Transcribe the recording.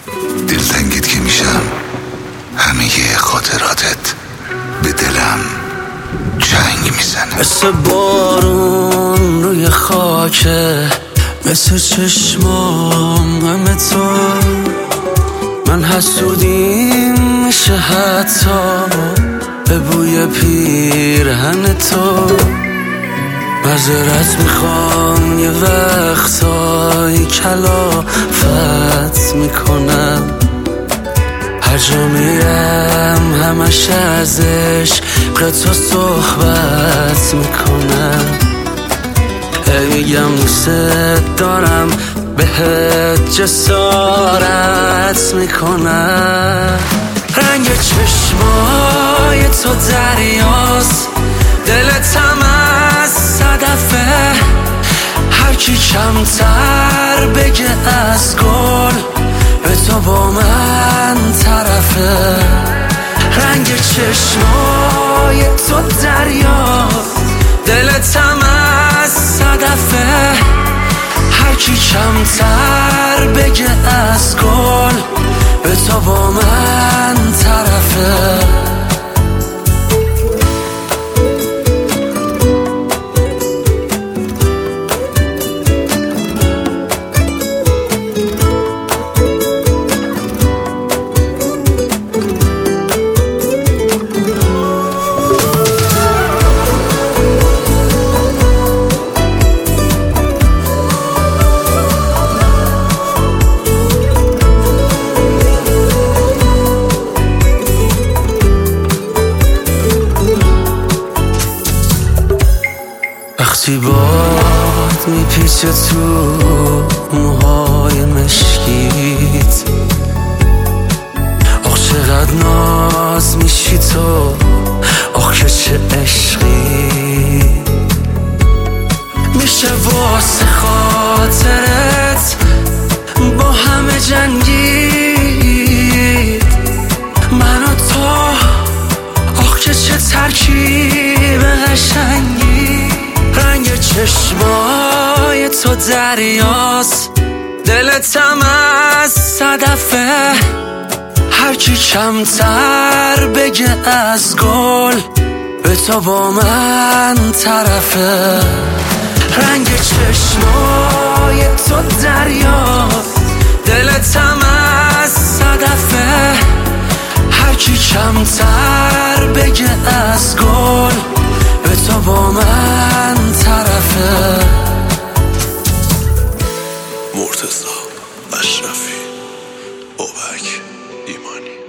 دلتنگت که میشم همه خاطراتت به دلم جنگ میزنه. مثل بارون روی خاکه، مثل چشمام غم تو. من حسودیم میشه حتی به بوی پیرهن تو. معذرت میخوام یه وقتایی کلافت میکنم. هر جا میرم همش از عشق تو صحبت میکنم. میگم دوست دارم بهت جسارت میکنم. رنگ چشمای تو دریاست، دلتم از صدفه. هرکی کمتر بگه از گل به تو با من طرفه. رنگ چشمای تو دریاست، دلتم از صدفه. هرکی کمتر بگه از گل به تو با من طرفه. وقتی باد میپیچه تو موهای مشکیت، آخ چقدر ناز میشی تو، آخ که چه عشقی. میشه واسه خاطرت با همه جنگید، من و تو. آخ که چه ترکیب قشنگی. رنگ چشمای تو دریاست، دلتم از صدفه. هرکی کمتر بگه از گل به تو با من طرفه. رنگ چشمای تو دریاست، دلتم از صدفه. هرکی کمتر بگه از گل به تو با من طرفه. مرتضی اشرفی، بابک ایمانی.